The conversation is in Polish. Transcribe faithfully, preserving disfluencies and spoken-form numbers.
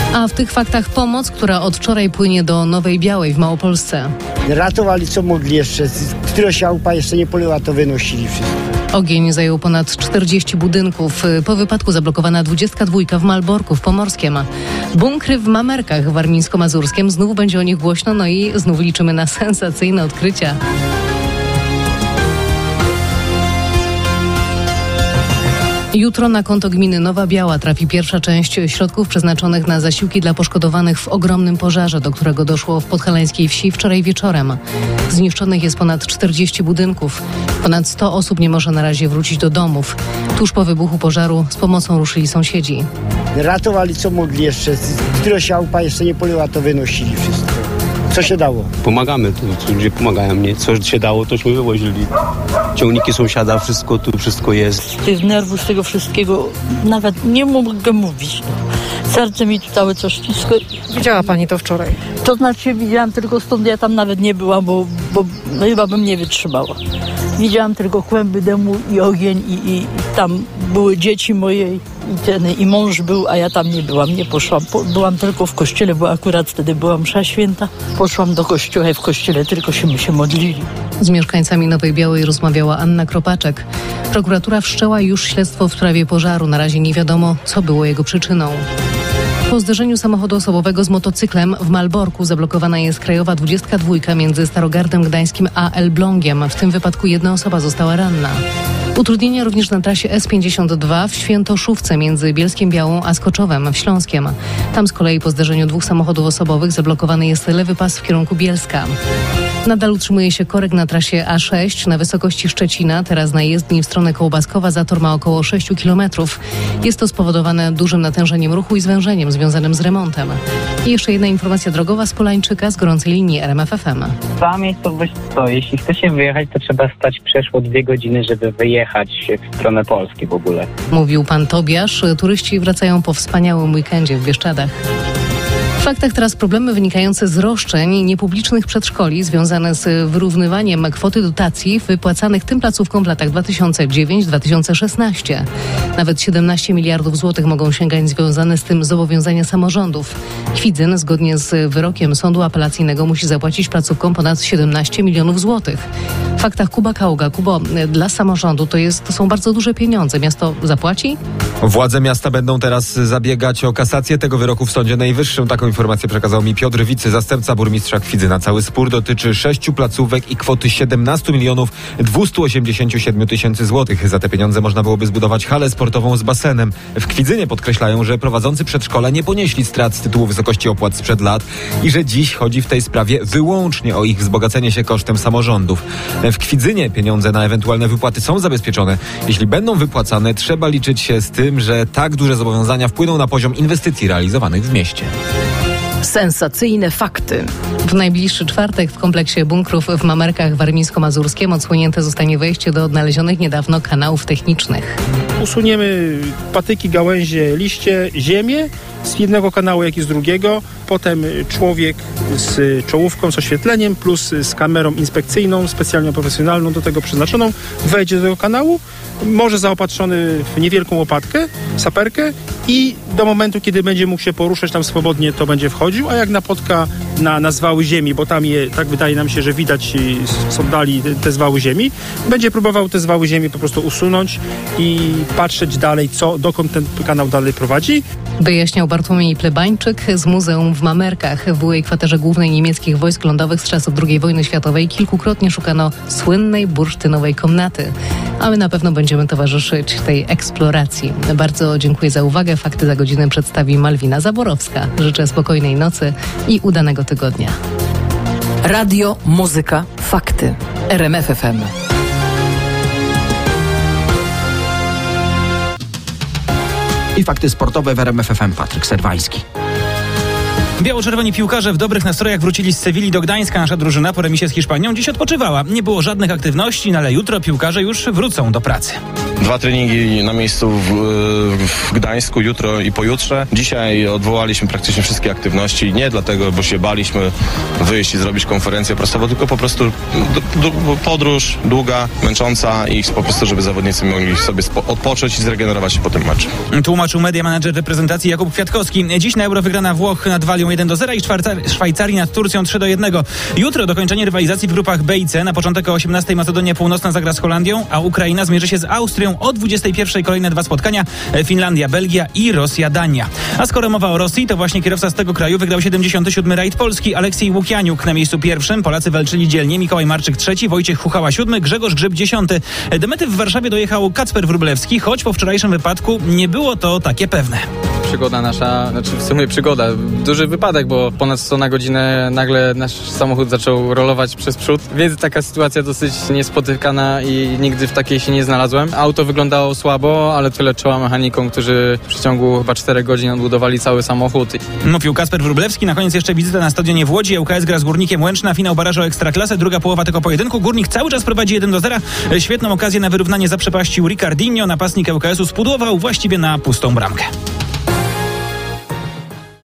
A w tych faktach pomoc, która od wczoraj płynie do Nowej Białej w Małopolsce. Ratowali co mogli jeszcze. Która się chałupa jeszcze nie polyła, to wynosili wszystko. Ogień zajął ponad czterdzieści budynków. Po wypadku zablokowana dwudziestka dwójka w Malborku w Pomorskiem. Bunkry w Mamerkach w Warmińsko-Mazurskiem. Znów będzie o nich głośno, no i znów liczymy na sensacyjne odkrycia. Jutro na konto gminy Nowa Biała trafi pierwsza część środków przeznaczonych na zasiłki dla poszkodowanych w ogromnym pożarze, do którego doszło w podhalańskiej wsi wczoraj wieczorem. Zniszczonych jest ponad czterdzieści budynków. Ponad sto osób nie może na razie wrócić do domów. Tuż po wybuchu pożaru z pomocą ruszyli sąsiedzi. Ratowali co mogli jeszcze. Która się chałupa jeszcze nie polyła, to wynosili wszystko. Co się dało? Pomagamy, to ludzie pomagają mnie. Co się dało, tośmy wywozili. Ciągniki sąsiada, wszystko tu, wszystko jest. Z tych nerwów, z tego wszystkiego nawet nie mogę mówić. No. Serce mi tu całe co ściska. Widziała pani to wczoraj? To znaczy widziałam tylko stąd, ja tam nawet nie byłam, bo, bo no chyba bym nie wytrzymała. Widziałam tylko kłęby dymu i ogień i, i, i tam były dzieci moje i, ten, i mąż był, a ja tam nie byłam, nie poszłam. Po, byłam tylko w kościele, bo akurat wtedy była msza święta. Poszłam do kościoła i w kościele tylko się, się modlili. Z mieszkańcami Nowej Białej rozmawiała Anna Kropaczek. Prokuratura wszczęła już śledztwo w sprawie pożaru. Na razie nie wiadomo, co było jego przyczyną. Po zderzeniu samochodu osobowego z motocyklem w Malborku zablokowana jest krajowa dwudziestka dwójka między Starogardem Gdańskim a Elblągiem. W tym wypadku jedna osoba została ranna. Utrudnienia również na trasie S pięćdziesiąt dwa w Świętoszówce między Bielskiem Białą a Skoczowem w Śląskiem. Tam z kolei po zderzeniu dwóch samochodów osobowych zablokowany jest lewy pas w kierunku Bielska. Nadal utrzymuje się korek na trasie A sześć na wysokości Szczecina. Teraz na jezdni w stronę Kołbaskowa zator ma około sześć kilometrów. Jest to spowodowane dużym natężeniem ruchu i zwężeniem związanym z remontem. I jeszcze jedna informacja drogowa z Polańczyka z gorącej linii R M F F M. Cała miejscowość stoi. Jeśli chce się wyjechać, to trzeba stać przeszło dwie godziny, żeby wyjechać w stronę Polski w ogóle. Mówił pan Tobiasz. Turyści wracają po wspaniałym weekendzie w Bieszczadach. W faktach teraz problemy wynikające z roszczeń niepublicznych przedszkoli związane z wyrównywaniem kwoty dotacji wypłacanych tym placówkom w latach dwa tysiące dziewiątym do dwa tysiące szesnastego. Nawet siedemnaście miliardów złotych mogą sięgać związane z tym zobowiązania samorządów. Kwidzyn zgodnie z wyrokiem sądu apelacyjnego musi zapłacić placówkom ponad siedemnaście milionów złotych. W faktach Kuba Kaługa. Kubo, dla samorządu to, jest, to są bardzo duże pieniądze. Miasto zapłaci? Władze miasta będą teraz zabiegać o kasację tego wyroku w Sądzie Najwyższym. Taką informację przekazał mi Piotr Wicy, zastępca burmistrza Kwidzyna. Cały spór dotyczy sześciu placówek i kwoty siedemnaście milionów dwieście osiemdziesiąt siedem tysięcy złotych. Za te pieniądze można byłoby zbudować halę sportową z basenem. W Kwidzynie podkreślają, że prowadzący przedszkola nie ponieśli strat z tytułu wysokości opłat sprzed lat i że dziś chodzi w tej sprawie wyłącznie o ich wzbogacenie się kosztem samorządów. W Kwidzynie pieniądze na ewentualne wypłaty są zabezpieczone. Jeśli będą wypłacane, trzeba liczyć się z tym, że tak duże zobowiązania wpłyną na poziom inwestycji realizowanych w mieście. Sensacyjne fakty. W najbliższy czwartek w kompleksie bunkrów w Mamerkach warmińsko-mazurskim odsłonięte zostanie wejście do odnalezionych niedawno kanałów technicznych. Usuniemy patyki, gałęzie, liście, ziemię z jednego kanału, jak i z drugiego. Potem człowiek z czołówką, z oświetleniem plus z kamerą inspekcyjną, specjalnie profesjonalną do tego przeznaczoną, wejdzie do tego kanału, może zaopatrzony w niewielką łopatkę, saperkę i do momentu, kiedy będzie mógł się poruszać tam swobodnie, to będzie wchodził, a jak napotka na, na zwały ziemi, bo tam je, tak wydaje nam się, że widać z oddali te, te zwały ziemi, będzie próbował te zwały ziemi po prostu usunąć i patrzeć dalej, co, dokąd ten kanał dalej prowadzi. Wyjaśniał Bartłomiej Plebańczyk z Muzeum w Mamerkach. W byłej kwaterze głównej niemieckich wojsk lądowych z czasów drugiej wojny światowej kilkukrotnie szukano słynnej bursztynowej komnaty. A my na pewno będziemy towarzyszyć tej eksploracji. Bardzo dziękuję za uwagę. Fakty za godzinę przedstawi Malwina Zaborowska. Życzę spokojnej nocy i udanego tygodnia. Radio, muzyka, fakty. R M F F M. I fakty sportowe w R M F F M. Patryk Serwański. Biało-czerwoni piłkarze w dobrych nastrojach wrócili z Sewilli do Gdańska. Nasza drużyna po remisie z Hiszpanią dziś odpoczywała. Nie było żadnych aktywności, no ale jutro piłkarze już wrócą do pracy. Dwa treningi na miejscu w, w Gdańsku, jutro i pojutrze. Dzisiaj odwołaliśmy praktycznie wszystkie aktywności. Nie dlatego, bo się baliśmy wyjść i zrobić konferencję prasową, tylko po prostu d- d- podróż długa, męcząca i po prostu, żeby zawodnicy mogli sobie spo- odpocząć i zregenerować się po tym meczu. Tłumaczył media manager reprezentacji Jakub Kwiatkowski. Dziś na Euro wygrana Włoch nad Walią jeden do zera i Szwajcar- Szwajcarii nad Turcją trzy do jednego. Jutro dokończenie rywalizacji w grupach B i C. Na początek o osiemnastej Macedonia Północna zagra z Holandią, a Ukraina zmierzy się z Austrią. O dwudziestej pierwszej kolejne dwa spotkania. Finlandia, Belgia i Rosja, Dania. A skoro mowa o Rosji, to właśnie kierowca z tego kraju wygrał siedemdziesiąty siódmy rajd Polski. Aleksiej Łukianiuk na miejscu pierwszym. Polacy walczyli dzielnie. Mikołaj Marczyk trzeci, Wojciech Chuchała siódmy, Grzegorz Grzyb dziesiąty. Do mety w Warszawie dojechał Kacper Wróblewski, choć po wczorajszym wypadku nie było to takie pewne. Przygoda nasza, znaczy w sumie przygoda, duży wypadek, bo ponad sto na godzinę nagle nasz samochód zaczął rolować przez przód, więc taka sytuacja dosyć niespotykana i nigdy w takiej się nie znalazłem. Auto wyglądało słabo, ale tyle czoła mechanikom, którzy w przeciągu chyba czterech godzin odbudowali cały samochód. Mówił Kacper Wróblewski. Na koniec jeszcze wizyta na stadionie w Łodzi. ŁKS gra z Górnikiem Łęczna, finał barażu o Ekstraklasę, druga połowa tego pojedynku. Górnik cały czas prowadzi jeden do zera. Świetną okazję na wyrównanie zaprzepaścił Ricardinho. Napastnik ŁKS-u spudłował właściwie na pustą bramkę.